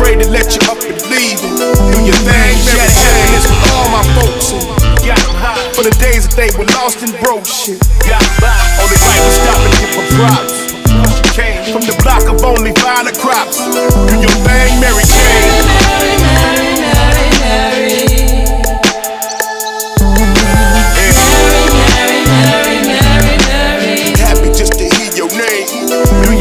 afraid to let you up and leave it. Do your thing, share happiness with all my folks. For the days that they were lost and broke shit. Only right was stopping to get my props. Came from the block of only violent crops. Do your